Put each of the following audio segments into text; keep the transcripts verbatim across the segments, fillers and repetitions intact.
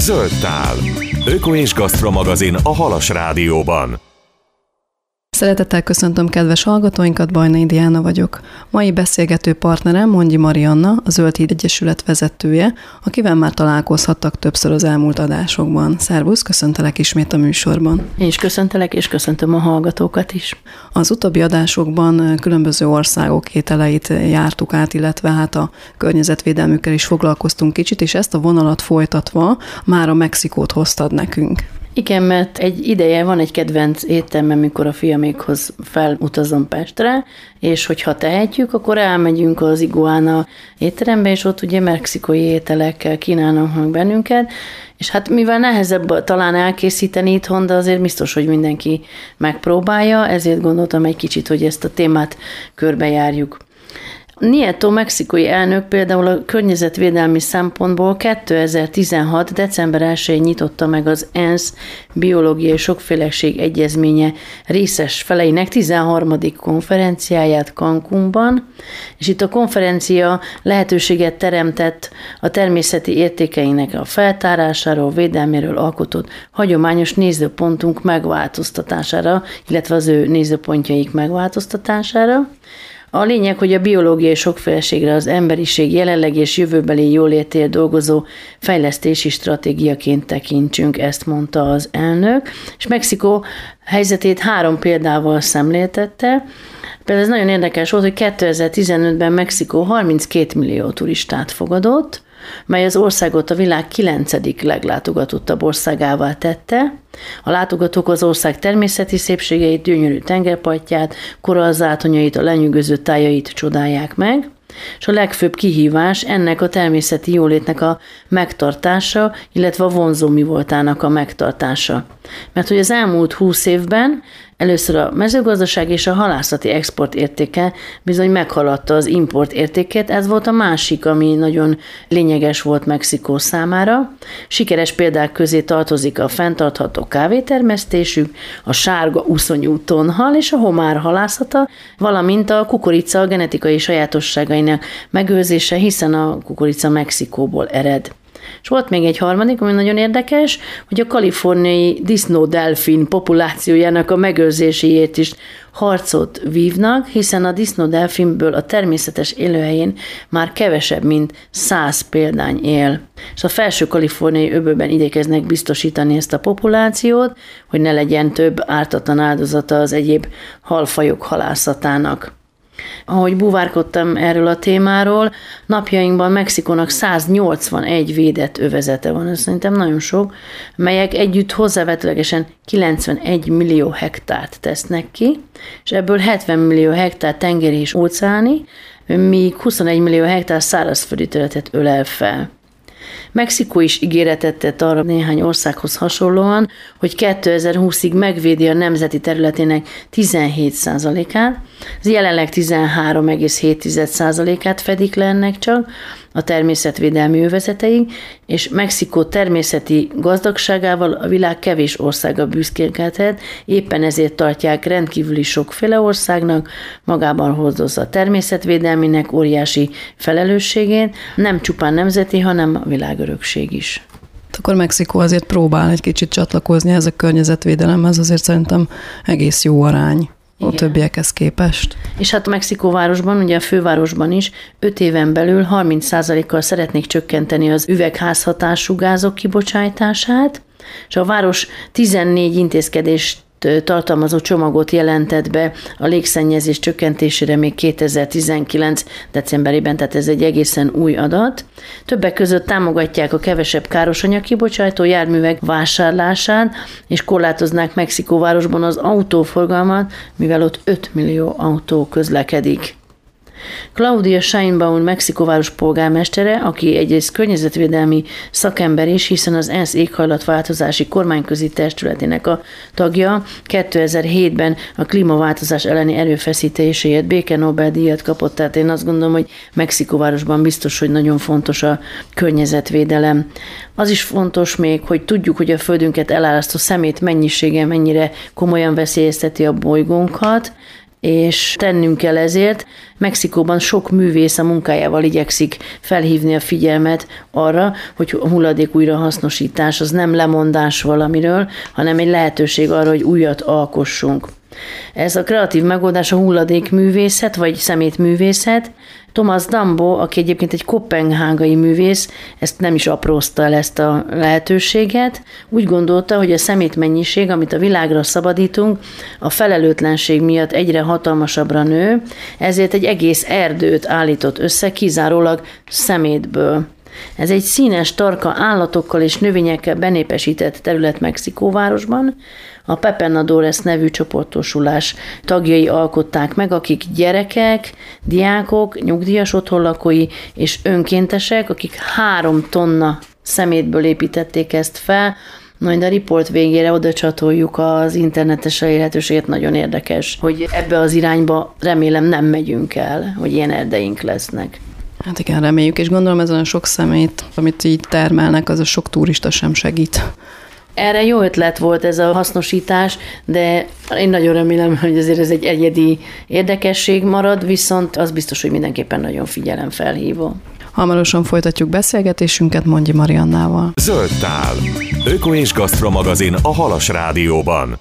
Zöld tál. Öko és Gasztro magazin a Halas Rádióban. Szeretettel köszöntöm kedves hallgatóinkat, Bajnai Diana vagyok. Mai beszélgető partnerem Mondji Marianna, a Zöld Híd Egyesület vezetője, akivel már találkozhattak többször az elmúlt adásokban. Szervusz, köszöntelek ismét a műsorban. Én is köszöntelek, és köszöntöm a hallgatókat is. Az utóbbi adásokban különböző országok ételeit jártuk át, illetve hát a környezetvédelmükkel is foglalkoztunk kicsit, és ezt a vonalat folytatva már a Mexikót hoztad nekünk. Igen, mert egy ideje van egy kedvenc éttermem, amikor a fiamékhoz felutazom Pestre, és hogyha tehetjük, akkor elmegyünk az Iguana étterembe, és ott ugye mexikai ételekkel kínálnak meg bennünket, és hát mivel nehezebb talán elkészíteni itthon, de azért biztos, hogy mindenki megpróbálja, ezért gondoltam egy kicsit, hogy ezt a témát körbejárjuk. Nieto mexikai elnök például a környezetvédelmi szempontból kétezer-tizenhat. december elsején nyitotta meg az ENSZ biológiai sokféleség egyezménye részes feleinek tizenharmadik konferenciáját Cancúnban, és itt a konferencia lehetőséget teremtett a természeti értékeinek a feltárásáról, védelméről alkotott hagyományos nézőpontunk megváltoztatására, illetve az ő nézőpontjaik megváltoztatására. A lényeg, hogy a biológiai sokféleségre az emberiség jelenleg és jövőbeli jólétért dolgozó fejlesztési stratégiaként tekintsünk, ezt mondta az elnök, és Mexikó helyzetét három példával szemléltette. Például ez nagyon érdekes volt, hogy kétezer-tizenötben Mexikó harminckét millió turistát fogadott, mely az országot a világ kilencedik leglátogatottabb országává tette. A látogatók az ország természeti szépségeit, gyönyörű tengerpartját, korallzátonyait, a lenyűgöző tájait csodálják meg, és a legfőbb kihívás ennek a természeti jólétnek a megtartása, illetve a vonzó mi voltának a megtartása. Mert hogy az elmúlt húsz évben először a mezőgazdaság és a halászati export értéke bizony meghaladta az import értékét, ez volt a másik, ami nagyon lényeges volt Mexikó számára. Sikeres példák közé tartozik a fenntartható kávétermesztésük, a sárga uszonyú tonhal és a homár halászata, valamint a kukorica genetikai sajátosságainak megőrzése, hiszen a kukorica Mexikóból ered. És volt még egy harmadik, ami nagyon érdekes, hogy a kaliforniai disznódelfin populációjának a megőrzéséért is harcot vívnak, hiszen a disznódelfinből a természetes élőhelyén már kevesebb, mint száz példány él. És a felső kaliforniai öbölben igyekeznek biztosítani ezt a populációt, hogy ne legyen több ártatlan áldozata az egyéb halfajok halászatának. Ahogy búvárkodtam erről a témáról, napjainkban Mexikónak száznyolcvanegy védett övezete van, ez szerintem nagyon sok, melyek együtt hozzávetőlegesen kilencvenegy millió hektárt tesznek ki, és ebből hetven millió hektár tengeri és óceáni, míg huszonegy millió hektár szárazföldi területet ölel fel. Mexikó is ígéretet tett arra néhány országhoz hasonlóan, hogy kétezer-húszig megvédi a nemzeti területének tizenhét százalékát, ez jelenleg tizenhárom egész hét százalékát fedik le ennek csak a természetvédelmi övezeteig, és Mexikó természeti gazdagságával a világ kevés országa büszkélkedhet, éppen ezért tartják rendkívüli sokféle országnak, magában hordozza a természetvédelminek óriási felelősségét, nem csupán nemzeti, hanem a világörökség is. Akkor Mexikó azért próbál egy kicsit csatlakozni ez a környezetvédelemhez, azért szerintem egész jó arány. Igen. A többiekhez képest. És hát a Mexikóvárosban, ugye a fővárosban is öt éven belül harminc százalékkal szeretnék csökkenteni az üvegházhatású gázok kibocsátását, és a város tizennégy intézkedést tartalmazó csomagot jelentett be a légszennyezés csökkentésére még kétezer-tizenkilenc. decemberében, tehát ez egy egészen új adat. Többek között támogatják a kevesebb károsanyag kibocsátó járművek vásárlását, és korlátoznák Mexikóvárosban az autóforgalmat, mivel ott öt millió autó közlekedik. Claudia Sheinbaum Mexikóváros polgármestere, aki egyrészt környezetvédelmi szakember is, hiszen az ENSZ éghajlatváltozási kormányközi testületének a tagja, kétezer-hétben a klímaváltozás elleni erőfeszítéséért béke Nobel-díjat kapott, tehát én azt gondolom, hogy Mexikóvárosban biztos, hogy nagyon fontos a környezetvédelem. Az is fontos még, hogy tudjuk, hogy a földünket elárasztó szemét mennyisége mennyire komolyan veszélyezteti a bolygónkat, és tennünk kell ezért. Mexikóban sok művész a munkájával igyekszik felhívni a figyelmet arra, hogy a hulladék újrahasznosítás az nem lemondás valamiről, hanem egy lehetőség arra, hogy újat alkossunk. Ez a kreatív megoldás a hulladékművészet, vagy szemétművészet. Thomas Dambo, aki egyébként egy koppenhágai művész, ezt nem is aprózta el ezt a lehetőséget. Úgy gondolta, hogy a szemétmennyiség, amit a világra szabadítunk, a felelőtlenség miatt egyre hatalmasabbra nő, ezért egy egész erdőt állított össze kizárólag szemétből. Ez egy színes, tarka állatokkal és növényekkel benépesített terület Mexikóvárosban. A Pepenadores nevű csoportosulás tagjai alkották meg, akik gyerekek, diákok, nyugdíjas otthonlakói és önkéntesek, akik három tonna szemétből építették ezt fel. Majd a riport végére oda csatoljuk az internetes elérhetőséget, nagyon érdekes, hogy ebbe az irányba remélem nem megyünk el, hogy ilyen erdeink lesznek. Hát igen, reméljük, és gondolom ezen a sok szemét, amit így termelnek, az a sok turista sem segít. Erre jó ötlet volt ez a hasznosítás, de én nagyon remélem, hogy azért ez egy egyedi érdekesség marad, viszont az biztos, hogy mindenképpen nagyon figyelemfelhívó. Hamarosan folytatjuk beszélgetésünket Mondji Mariannával. Zöld tál. Öko és Gasztro magazin a Halas Rádióban.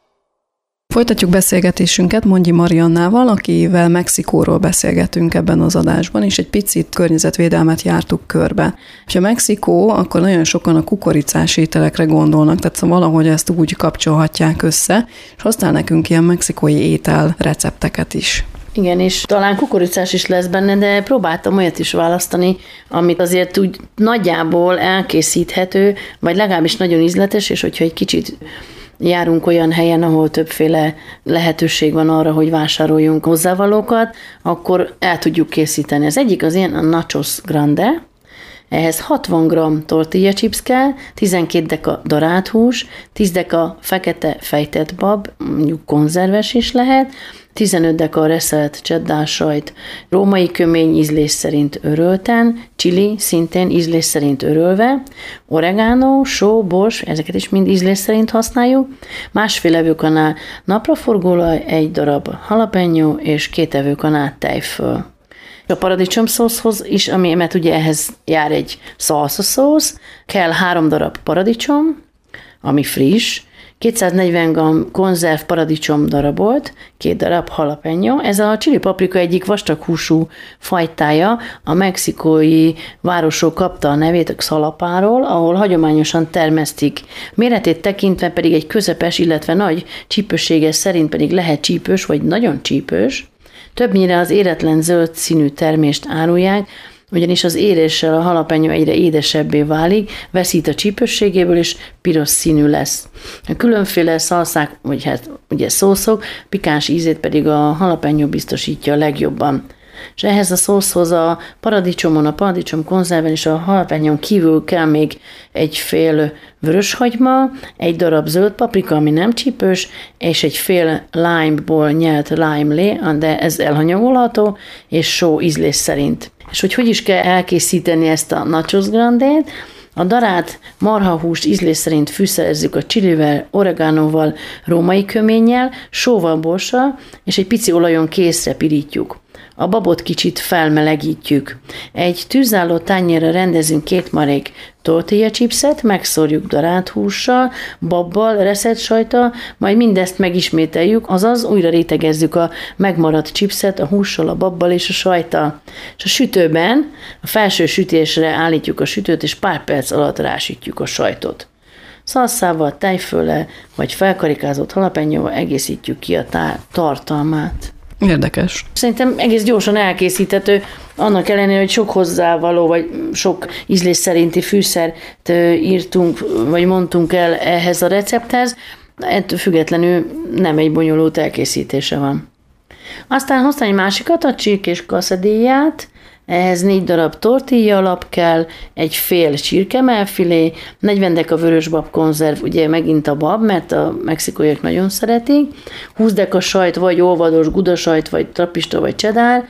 Folytatjuk beszélgetésünket Mondji Mariannával, akivel Mexikóról beszélgetünk ebben az adásban, és egy picit környezetvédelmet jártuk körbe. Ha Mexikó, akkor nagyon sokan a kukoricás ételekre gondolnak, tehát valahogy ezt úgy kapcsolhatják össze, és hoztál nekünk ilyen mexikói étel recepteket is. Igen, és talán kukoricás is lesz benne, de próbáltam olyat is választani, amit azért úgy nagyjából elkészíthető, vagy legalábbis nagyon ízletes, és hogyha egy kicsit járunk olyan helyen, ahol többféle lehetőség van arra, hogy vásároljunk hozzávalókat, akkor el tudjuk készíteni. Az egyik az ilyen a nachos grande, ehhez hatvan gramm tortilla chips kell, tizenkét deka darált hús, tíz deka fekete fejtett bab, mondjuk konzerves is lehet, tizenöt deka reszelt cheddar sajt, római kömény ízlés szerint örölten, chili szintén ízlés szerint örölve, oregano, só, bors, ezeket is mind ízlés szerint használjuk, másfél evőkanál napraforgóolaj, egy darab jalapeno és két evőkanál tejföl. A paradicsom szószhoz is, ami, mert ugye ehhez jár egy salsa szósz, kell három darab paradicsom, ami friss, kétszáznegyven gramm konzerv paradicsom darabolt, két darab jalapeno. Ez a chili paprika egyik vastaghúsú fajtája, a mexikói városról kapta a nevét, a Xalapáról, ahol hagyományosan termesztik. Méretét tekintve pedig egy közepes, illetve nagy csípősége szerint pedig lehet csípős, vagy nagyon csípős. Többnyire az éretlen zöld színű termést árulják, ugyanis az éréssel a jalapeno egyre édesebbé válik, veszít a csípősségéből, és piros színű lesz. A különféle szalszák, vagy hát ugye szószok, pikáns ízét pedig a jalapeno biztosítja a legjobban. És ehhez a szószhoz a paradicsomon, a paradicsom konzerven és a jalapenon kívül kell még egy fél vöröshagyma, egy darab zöld paprika, ami nem csípős, és egy fél lime-ból nyelt lime-lé, de ez elhanyagolható, és só ízlés szerint. És hogy hogy is kell elkészíteni ezt a nachos grandét? A darált marhahúst ízlés szerint fűszerezzük a csilivel, oreganoval, római köménnyel, sóval, borssal, és egy pici olajon készre pirítjuk. A babot kicsit felmelegítjük. Egy tűzálló tányérra rendezünk két marék tortilla chipset, megszórjuk darált hússal, babbal, reszelt sajttal, majd mindezt megismételjük, azaz újra rétegezzük a megmaradt chipset a hússal, a babbal és a sajttal. És a sütőben a felső sütésre állítjuk a sütőt, és pár perc alatt rásütjük a sajtot. Szalszával, tejföllel vagy felkarikázott jalapenyóval egészítjük ki a tár tartalmát. Érdekes. Szerintem egész gyorsan elkészíthető, annak ellenére, hogy sok hozzávaló, vagy sok ízlés szerinti fűszert írtunk, vagy mondtunk el ehhez a recepthez, ettől függetlenül nem egy bonyolult elkészítése van. Aztán hoztam egy másikat, a csirkés quesadillát, ehhez négy darab tortilla alap kell, egy fél csirkemelfilé, negyven deka vörösbab konzerv, ugye megint a bab, mert a mexikóiak nagyon szeretik, húsz deka sajt, vagy olvados gudasajt, vagy trapista, vagy cheddar,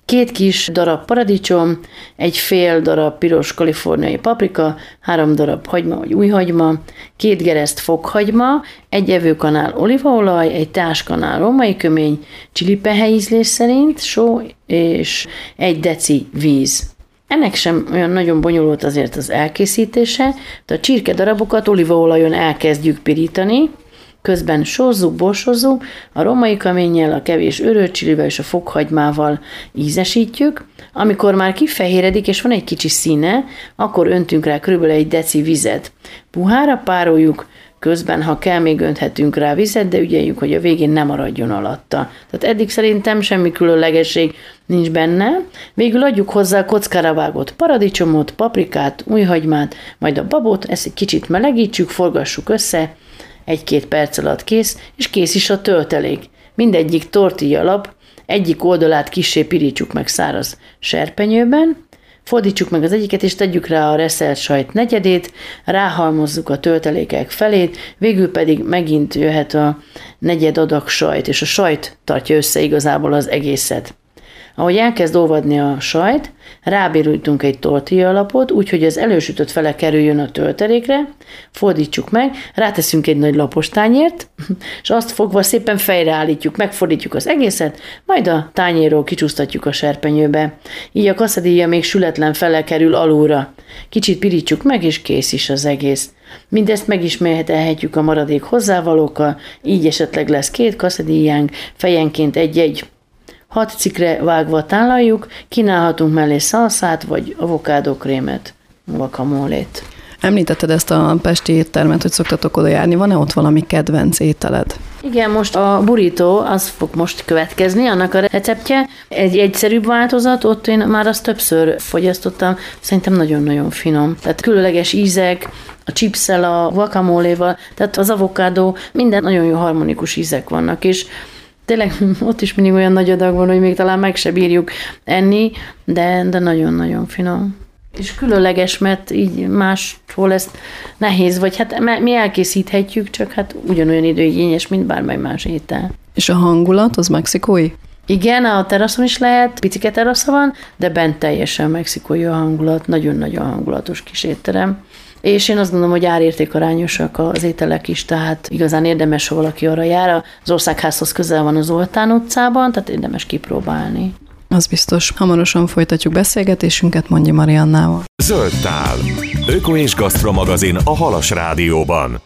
két kis darab paradicsom, egy fél darab piros kaliforniai paprika, három darab hagyma vagy új hagyma, két gereszt fokhagyma, egy evőkanál olívaolaj, egy teáskanál római kömény, csilipehe ízlés szerint, só és egy deci víz. Ennek sem olyan nagyon bonyolult azért az elkészítése, de a csirke darabokat olívaolajon elkezdjük pirítani, közben sózzuk, borsozzuk, a római köménnyel, a kevés örült csilivel és a fokhagymával ízesítjük. Amikor már kifehéredik és van egy kicsi színe, akkor öntünk rá körülbelül egy deci vizet. Puhára pároljuk, közben, ha kell, még önthetünk rá vizet, de ügyeljük, hogy a végén nem maradjon alatta. Tehát eddig szerintem semmi különlegesség nincs benne. Végül adjuk hozzá kockára vágott paradicsomot, paprikát, újhagymát, majd a babot, ezt egy kicsit melegítsük, forgassuk össze, egy-két perc alatt kész, és kész is a töltelék. Mindegyik tortilla lap, egyik oldalát kissé pirítsuk meg száraz serpenyőben, fordítsuk meg az egyiket, és tegyük rá a reszelt sajt negyedét, ráhalmozzuk a töltelékek felét, végül pedig megint jöhet a negyed adag sajt, és a sajt tartja össze igazából az egészet. Ahogy elkezd olvadni a sajt, rábérültünk egy tortilla alapot, úgyhogy az elősütött fele kerüljön a töltelékre, fordítsuk meg, ráteszünk egy nagy lapos tányért, és azt fogva szépen fejreállítjuk, megfordítjuk az egészet, majd a tányérról kicsúsztatjuk a serpenyőbe. Így a quesadilla még sületlen fele kerül alulra. Kicsit pirítsuk meg, és kész is az egész. Mindezt megismételhetjük a maradék hozzávalókkal, így esetleg lesz két quesadillánk, fejenként egy-egy. Hat cikkre vágva tálaljuk, kínálhatunk mellé szalszát, vagy avokádokrémet, guacamolét. Említetted ezt a pesti éttermet, hogy szoktatok oda járni. Van-e ott valami kedvenc ételed? Igen, most a burrito, az fog most következni, annak a receptje. Egy egyszerűbb változat, ott én már azt többször fogyasztottam, szerintem nagyon-nagyon finom. Tehát különleges ízek, a chipssel, a guacamoléval, tehát az avokádó, minden nagyon jó harmonikus ízek vannak, és tényleg ott is mindig olyan nagy adag van, hogy még talán meg se bírjuk enni, de, de nagyon-nagyon finom. És különleges, mert így máshol ezt nehéz, vagy hát mi elkészíthetjük, csak hát ugyanolyan időigényes, mint bármely más étel. És a hangulat, az mexikói? Igen, a teraszon is lehet, picike terasza van, de bent teljesen mexikói a hangulat, nagyon-nagyon hangulatos kis étterem. És én azt gondolom, hogy árértékarányosak az ételek is, tehát igazán érdemes, ha valaki arra jár. Az Országházhoz közel van az Zoltán utcában, tehát érdemes kipróbálni. Az biztos. Hamarosan folytatjuk beszélgetésünket Mondji Mariannával. Zöld tál. Öko és Gasztro magazin a Halas Rádióban.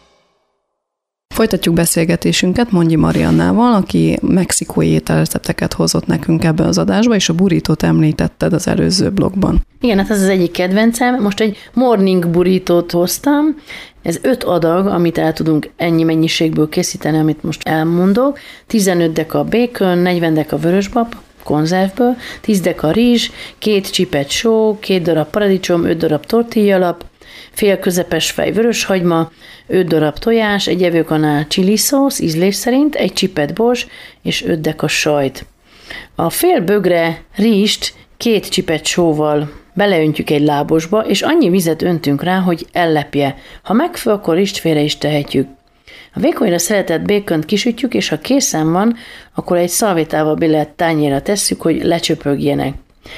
Folytatjuk beszélgetésünket Mondji Mariannával, aki mexikói ételrecepteket hozott nekünk ebbe az adásba, és a burritót említetted az előző blogban. Igen, hát ez az egyik kedvencem. Most egy morning burritót hoztam. Ez öt adag, amit el tudunk ennyi mennyiségből készíteni, amit most elmondok. tizenöt deka bacon, negyven deka vörösbab, konzervből, tíz deka rizs, két csipet só, két darab paradicsom, öt darab tortillalap, fél közepes fej vöröshagyma, öt darab tojás, egy evőkanál chili szósz ízlés szerint, egy csipet bors és öt deka sajt. A fél bögre rizst két csipet sóval beleöntjük egy lábosba, és annyi vizet öntünk rá, hogy ellepje. Ha megfő, akkor rizst félre is tehetjük. A vékonyra szeretett békont kisütjük, és ha készen van, akkor egy szalvétával billett tányérra tesszük, hogy lecsöpögjenek.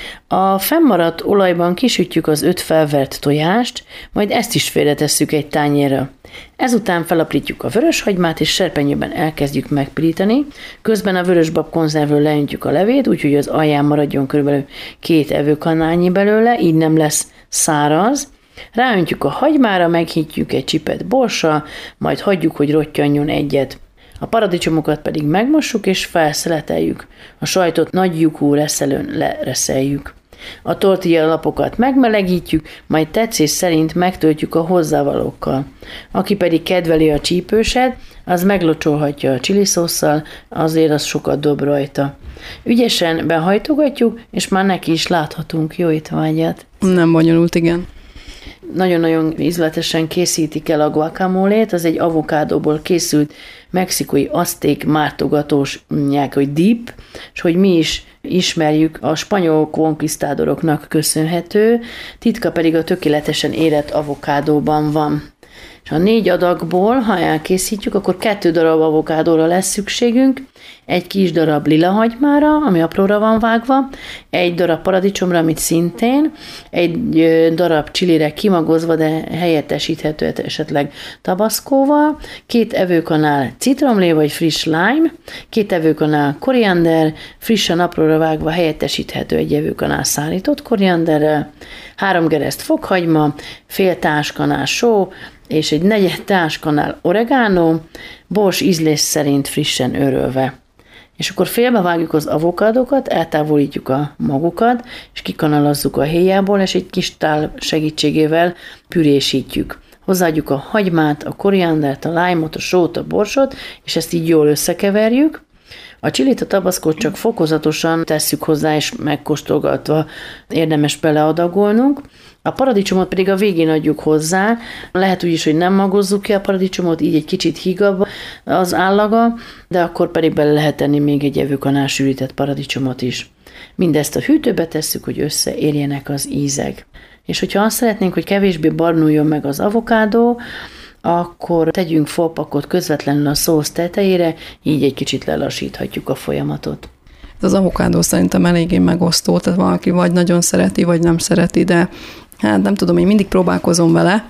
A fennmaradt olajban kisütjük az öt felvert tojást, majd ezt is félretesszük egy tányérra. Ezután felaprítjuk a vöröshagymát, és serpenyőben elkezdjük megpirítani. Közben a vörösbab konzervről leöntjük a levét, úgyhogy az alján maradjon körülbelül két evőkanálnyi belőle, így nem lesz száraz. Ráöntjük a hagymára, meghitjük egy csipet borssal, majd hagyjuk, hogy rottyanjon egyet. A paradicsomokat pedig megmossuk és felszeleteljük. A sajtot nagy lyukú reszelőn lereszeljük. A tortilla lapokat megmelegítjük, majd tetszés szerint megtöltjük a hozzávalókkal. Aki pedig kedveli a csípőset, az meglocsolhatja a chiliszósszal, azért az sokat dob rajta. Ügyesen behajtogatjuk, és már neki is láthatunk jó étvágyat. Nem bonyolult, igen. Nagyon-nagyon ízletesen készítik el a guacamolét, az egy avokádóból készült mexikói azték mártogatós, mondják, hogy dip, és hogy mi is ismerjük, a spanyol konkvisztádoroknak köszönhető, titka pedig a tökéletesen érett avokádóban van. És A négy adagból, ha elkészítjük, akkor kettő darab avokádóra lesz szükségünk, egy kis darab lilahagymára, ami apróra van vágva, egy darab paradicsomra, amit szintén, egy darab csilire kimagozva, de helyettesíthető esetleg tabaszkóval, két evőkanál citromlé vagy friss lime, két evőkanál koriander, frissen apróra vágva helyettesíthető egy evőkanál szárított korianderrel, három gereszt fokhagyma, fél társkanál só, és egy negyed társkanál oregano, bors ízlés szerint frissen örölve. És akkor félbevágjuk az avokádokat, eltávolítjuk a magukat, és kikanalazzuk a héjából, és egy kis tál segítségével pürésítjük. Hozzáadjuk a hagymát, a koriandert, a lime-ot, a sót, a borsot, és ezt így jól összekeverjük. A csilit, a tabaszkót csak fokozatosan tesszük hozzá, és megkóstolgatva érdemes beleadagolnunk. A paradicsomot pedig a végén adjuk hozzá. Lehet úgy is, hogy nem magozzuk ki a paradicsomot, így egy kicsit hígabb az állaga, de akkor pedig bele lehet tenni még egy evőkanál sűrített paradicsomot is. Mindezt a hűtőbe tesszük, hogy összeérjenek az ízek. És hogyha azt szeretnénk, hogy kevésbé barnuljon meg az avokádó, akkor tegyünk folpakot közvetlenül a szósz tetejére, így egy kicsit lelassíthatjuk a folyamatot. Az avokádó szerintem eléggé megosztó, tehát valaki vagy nagyon szereti, vagy nem szereti, de hát nem tudom, én mindig próbálkozom vele,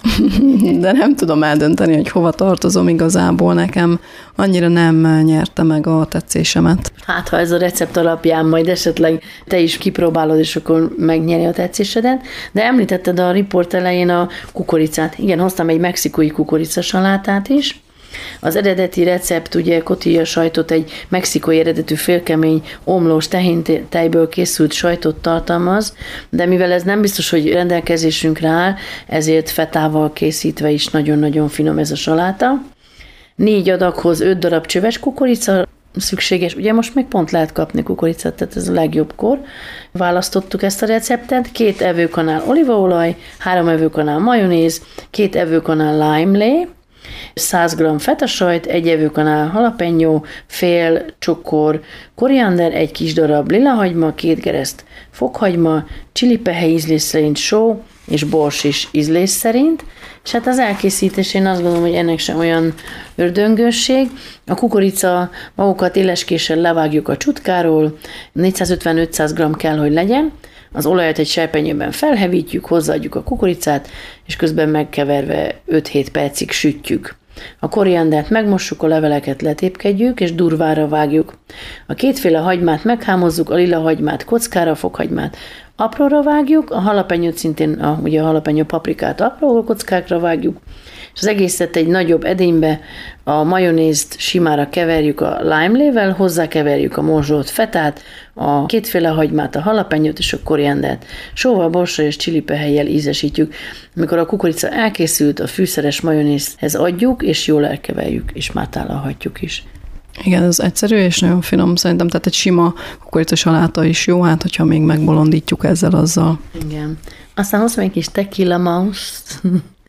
de nem tudom eldönteni, hogy hova tartozom igazából. Nekem annyira nem nyerte meg a tetszésemet. Hát, ha ez a recept alapján majd esetleg te is kipróbálod, és akkor megnyeri a tetszésedet. De említetted a riport elején a kukoricát. Igen, hoztam egy mexikói kukoricasalátát is. Az eredeti recept ugye cotija sajtot, egy mexikói eredetű félkemény omlós tehéntejből készült sajtot tartalmaz, de mivel ez nem biztos, hogy rendelkezésünkre áll, ezért fetával készítve is nagyon-nagyon finom ez a saláta. Négy adaghoz öt darab csöves kukorica szükséges, ugye most még pont lehet kapni kukoricát, tehát ez a legjobbkor. Választottuk ezt a receptet, két evőkanál olívaolaj, három evőkanál majonéz, két evőkanál lime-lé, száz gramm fetasajt, egy evőkanál jalapeno, fél csokor koriander, egy kis darab lilahagyma, két gereszt fokhagyma, csilipehe ízlés szerint só, és bors is ízlés szerint. És hát az elkészítés, én azt gondolom, hogy ennek sem olyan ördöngősség. A kukorica magukat éleskéssel levágjuk a csutkáról, négyszázötven-ötszáz gramm kell, hogy legyen. Az olajat egy serpenyőben felhevítjük, hozzáadjuk a kukoricát, és közben megkeverve öt-hét percig sütjük. A koriandert megmossuk, a leveleket letépkedjük, és durvára vágjuk. A kétféle hagymát meghámozzuk, a lila hagymát kockára, fokhagymát apróra vágjuk, a jalapenyót szintén, a, ugye a jalapeno paprikát apró kockákra vágjuk, és az egészet egy nagyobb edénybe, a majonézt simára keverjük a lime-lével, hozzákeverjük a morzsolt fetát, a kétféle hagymát, a jalapenyót és a koriandert. Sóval, borssal és csilipehelyjel ízesítjük. Amikor a kukorica elkészült, a fűszeres majonézhez adjuk, és jól elkeverjük, és már tálalhatjuk is. Igen, ez egyszerű és nagyon finom szerintem, tehát egy sima kukoricasaláta is jó, hát hogyha még megbolondítjuk ezzel azzal. Igen. Aztán hozom egy kis tequila mouse-t.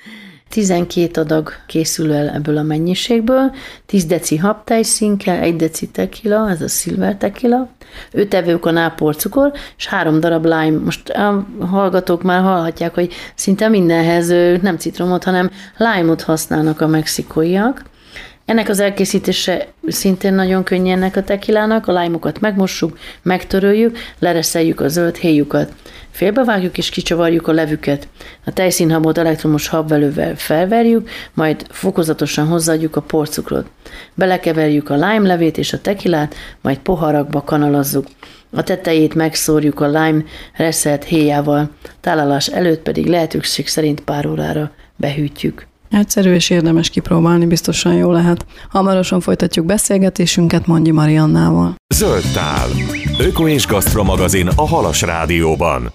tizenkét adag készül el ebből a mennyiségből, tíz deci habtejszín kell, egy deci tequila, ez a silver tequila, öt evőkanál porcukor, és három darab lime. Most a hallgatók már hallhatják, hogy szinte mindenhez nem citromot, hanem lime-ot használnak a mexikóiak. Ennek az elkészítése szintén nagyon könnyű ennek a tequilának, a lime-okat megmossuk, megtöröljük, lereszeljük a zöld héjukat. Félbevágjuk és kicsavarjuk a levüket. A tejszínhabot elektromos habvelővel felverjük, majd fokozatosan hozzáadjuk a porcukrot. Belekeverjük a lime levét és a tequilát, majd poharakba kanalazzuk. A tetejét megszórjuk a lime reszelt héjával, tálalás előtt pedig lehetőség szerint pár órára behűtjük. Egyszerű és érdemes kipróbálni, biztosan jó lehet. Hamarosan folytatjuk beszélgetésünket Mondji Mariannával. Zöld tál. Öko és Gasztromagazin a Halas Rádióban.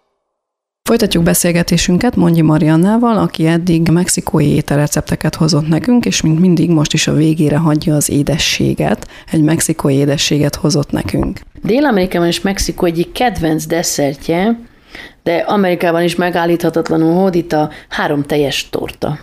Folytatjuk beszélgetésünket Mondji Mariannával, aki eddig mexikói ételrecepteket hozott nekünk, és mint mindig most is a végére hagyja az édességet. Egy mexikói édességet hozott nekünk. Dél-Amerikában és Mexikó egyik kedvenc desszertje, de Amerikában is megállíthatatlanul hódít a három tejes torta.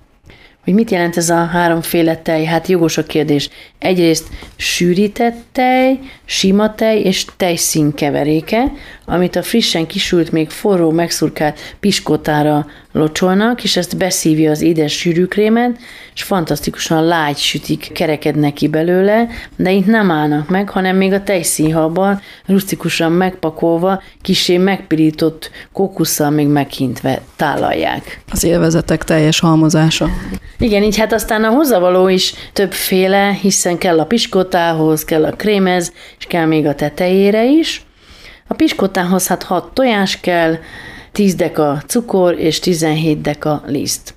Hogy mit jelent ez a háromféle tej? Hát jogos a kérdés. Egyrészt sűrített tej, sima tej és tejszín keveréke, amit a frissen kisült, még forró, megszurkált piskotára locsolnak, és ezt beszívja az édes sűrűkrémet, és fantasztikusan lágy sütik kerekednek ki belőle, de itt nem állnak meg, hanem még a tejszínhabban rusztikusan megpakolva, kissé megpirított kókusszal még meghintve tálalják. Az élvezetek teljes halmozása. Igen, így hát aztán a hozzávaló is többféle, hiszen kell a piskotához, kell a krémez, és kell még a tetejére is. A piskotához hát hat tojás kell, tíz deka cukor és tizenhét deka liszt.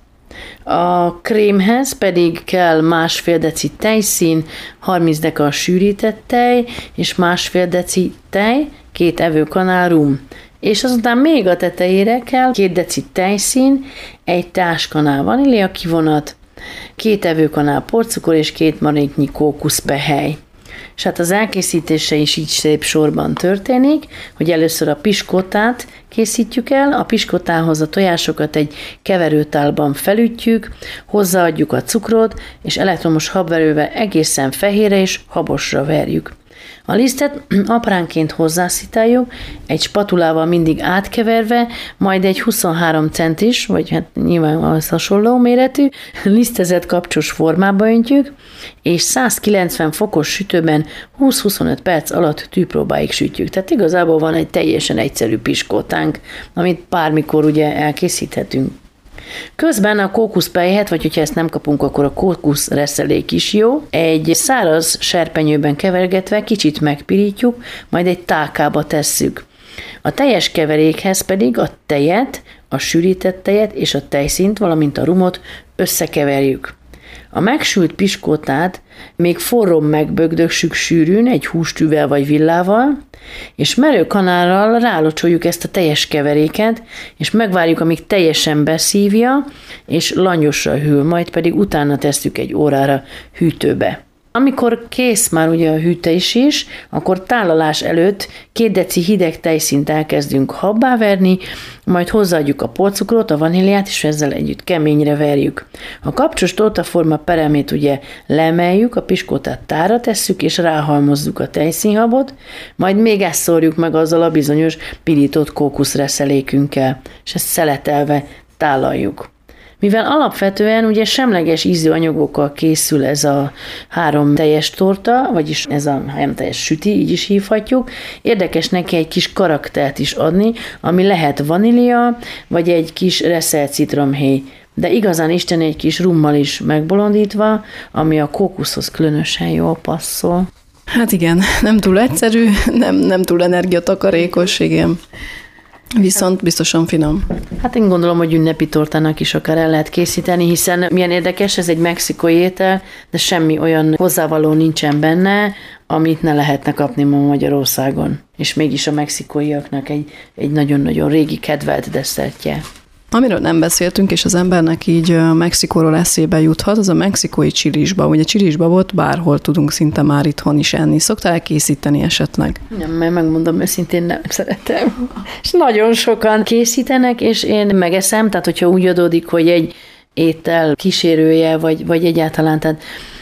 A krémhez pedig kell másfél deci tejszín, harminc deka sűrített tej, és másfél deci tej, két evőkanál rum. És azután még a tetejére kell két deci tejszín, egy társkanál vanília kivonat, két evőkanál porcukor és két maréknyi kókuszpehely. És hát az elkészítése is így szép sorban történik, hogy először a piskótát készítjük el, a piskótához a tojásokat egy keverőtálban felütjük, hozzáadjuk a cukrot, és elektromos habverővel egészen fehérre és habosra verjük. A lisztet apránként hozzászitáljuk, egy spatulával mindig átkeverve, majd egy huszonhárom centis, vagy hát nyilván az hasonló méretű, lisztezett kapcsos formába öntjük, és százkilencven fokos sütőben húsz-huszonöt perc alatt tűpróbáig sütjük. Tehát igazából van egy teljesen egyszerű piskótánk, amit bármikor ugye elkészíthetünk. Közben a kókuszpelyhet, vagy hogyha ezt nem kapunk, akkor a kókuszreszelék is jó. Egy száraz serpenyőben kevergetve kicsit megpirítjuk, majd egy tálkába tesszük. A teljes keverékhez pedig a tejet, a sűrített tejet és a tejszínt, valamint a rumot összekeverjük. A megsült piskótát még forrón megbögdössük sűrűn egy hústűvel vagy villával, és merőkanálral rálocsoljuk ezt a teljes keveréket, és megvárjuk, amíg teljesen beszívja, és langyosra hűl, majd pedig utána tesszük egy órára hűtőbe. Amikor kész már ugye a hűtés is, akkor tálalás előtt két deci hideg tejszínt elkezdünk habbá verni, majd hozzáadjuk a porcukrot, a vaníliát, és ezzel együtt keményre verjük. A kapcsos tortaforma peremét ugye leemeljük, a piskótát tára tesszük, és ráhalmozzuk a tejszínhabot, majd még ezt szórjuk meg azzal a bizonyos pirított kókuszreszelékünkkel, és ezt szeletelve tálaljuk. Mivel alapvetően ugye semleges ízőanyagokkal készül ez a három teljes torta, vagyis ez a három teljes süti, így is hívhatjuk, érdekes neki egy kis karaktert is adni, ami lehet vanília, vagy egy kis reszelt citromhéj, de igazán Isten egy kis rummal is megbolondítva, ami a kókuszhoz különösen jól passzol. Hát igen, nem túl egyszerű, nem, nem túl energiatakarékos, igen. Viszont biztosan finom. Hát én gondolom, hogy ünnepi tortának is akár el lehet készíteni, hiszen milyen érdekes, ez egy mexikói étel, de semmi olyan hozzávaló nincsen benne, amit ne lehetne kapni ma Magyarországon. És mégis a mexikóiaknak egy, egy nagyon-nagyon régi kedvelt desszertje. Amiről nem beszéltünk, és az embernek így Mexikóról eszébe juthat, az a mexikói csilisbab. Ugye csilisbabot bárhol tudunk szinte már itthon is enni. Szoktál elkészíteni esetleg? Nem, mert megmondom őszintén, nem szeretem. És nagyon sokan készítenek, és én megeszem, tehát hogyha úgy adódik, hogy egy étel kísérője, vagy, vagy egyáltalán, tehát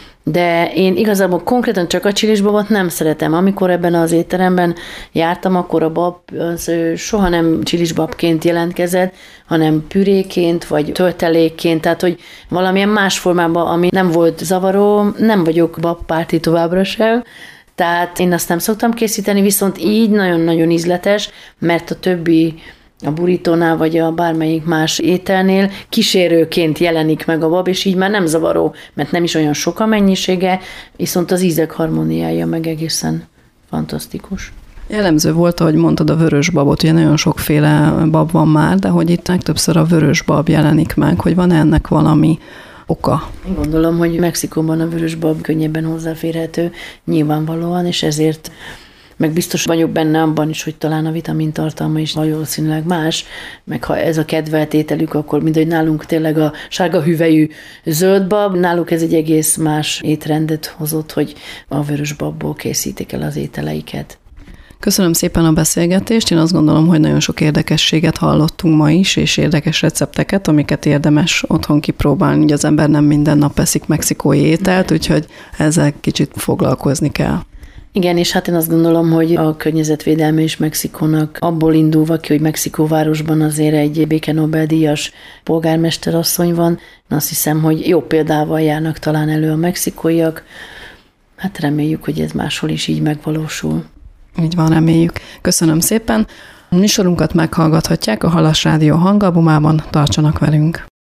de én igazából konkrétan csak a csilisbabot nem szeretem. Amikor ebben az étteremben jártam, akkor a bab az soha nem csilisbabként jelentkezett, hanem püréként, vagy töltelékként, tehát hogy valamilyen más formában, ami nem volt zavaró, nem vagyok babpárti továbbra sem, tehát én azt nem szoktam készíteni, viszont így nagyon-nagyon ízletes, mert a többi a burítónál, vagy a bármelyik más ételnél kísérőként jelenik meg a bab, és így már nem zavaró, mert nem is olyan sok a mennyisége, viszont az ízek harmóniája meg egészen fantasztikus. Jellemző volt, ahogy mondtad, a vörös babot, ugye nagyon sokféle bab van már, de hogy itt legtöbbször a vörös bab jelenik meg, hogy van ennek valami oka? Én gondolom, hogy Mexikóban a vörös bab könnyebben hozzáférhető nyilvánvalóan, és ezért meg biztos vagyok benne abban is, hogy talán a vitamintartalma is valószínűleg más, meg ha ez a kedvelt ételük, akkor mindegy, nálunk tényleg a sárga hüvelyű zöldbab, náluk ez egy egész más étrendet hozott, hogy a vörösbabból készítik el az ételeiket. Köszönöm szépen a beszélgetést, én azt gondolom, hogy nagyon sok érdekességet hallottunk ma is, és érdekes recepteket, amiket érdemes otthon kipróbálni, ugye az ember nem minden nap eszik mexikói ételt, úgyhogy ezzel kicsit foglalkozni kell. Igen, és hát én azt gondolom, hogy a környezetvédelme is Mexikónak abból indulva ki, hogy Mexikóvárosban azért egy béke Nobel-díjas polgármesterasszony van. Azt hiszem, hogy jó példával járnak talán elő a mexikóiak. Hát reméljük, hogy ez máshol is így megvalósul. Így van, reméljük. Köszönöm szépen. A műsorunkat meghallgathatják a Halas Rádió hangalbumában, tartsanak velünk!